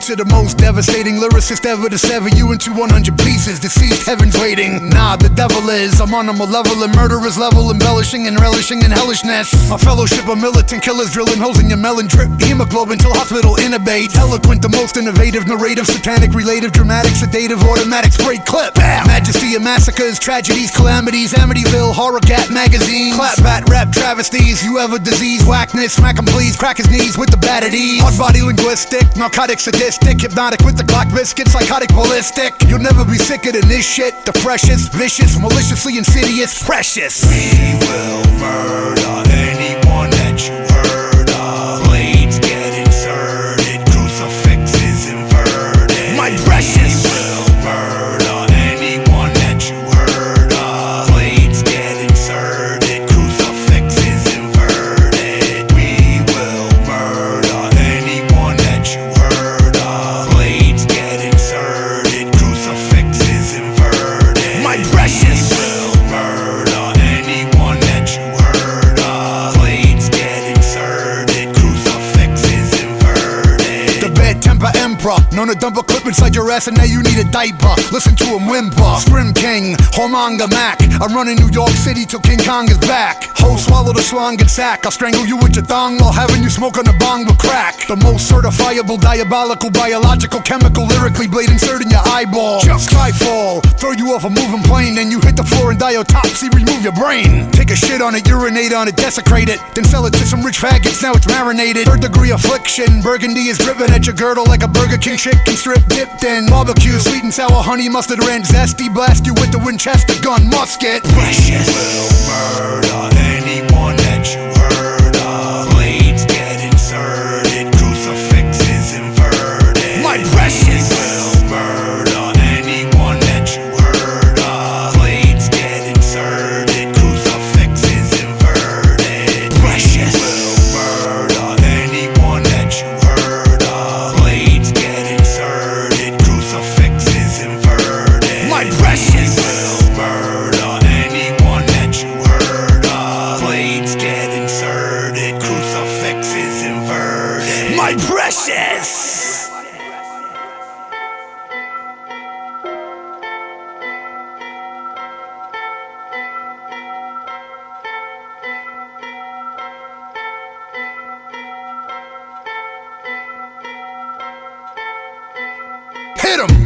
to the most devastating lyricist ever to sever you into 100 pieces. Deceased, heaven's waiting. Nah, the devil is. I'm on a malevolent, murderous level, embellishing and relishing in hellishness. A fellowship of militant killers drilling holes in your melon, drip hemoglobin till hospital intubate. Eloquent, the most innovative, narrative, satanic, relative, dramatic, sedative, automatic, spray clip. Bam! Majesty of massacres, tragedies, calamities, Amityville, Horror Cat magazine. Clap, bat, rap, travesties. You have a disease, whackness, smack him please, crack his knees with the bat at ease. Hard body linguistic, narcotic, sadistic, hypnotic with the Glock biscuit, psychotic, ballistic. You'll never be sicker than this shit. The freshest, vicious, maliciously insidious, precious. We will murder anyone that you heard of. Blades get inserted, crucifixes inverted. My precious. We will murder anyone that you heard of. Blades get inserted, crucifixes inverted. We will murder anyone that you heard of. Blades get inserted, crucifixes inverted. My precious. We will murder anyone that you heard of. Blades get inserted, crucifixes inverted. The bad temper emperor, known to dump a clip inside your ass and now you need a diaper. Listen to him whimper. Scrim King, Homanga Mac. I'm running New York City till King Kong is back. Ho, swallow the schlong and sack. I'll strangle you with your thong while having you smoke on a bong with crack. The most certifiable, diabolical, biological, chemical, lyrically blade insert in your eyeball. Just skyfall, throw you off a moving plane, then you hit the floor and die autopsy, remove your brain. Take a shit on it, urinate on it, desecrate it, then sell it to some rich faggots, now it's marinated. Third degree affliction, burgundy is dripping at your girdle like a Burger King chicken strip dipped in barbecue, sweet and sour honey mustard ranch zesty, blast you with the Winchester gun musket. Precious. Will murder anyone that you heard of. Blades get inserted, crucifixes inverted. My precious. Will murder anyone that you heard of. Blades get inserted, crucifixes inverted. Precious. Will murder anyone that you heard of. Blades get inserted, crucifixes inverted. My precious. Will murder anyone that you heard of. Blades get inserted, crucifixes inverted. My precious. Hit him.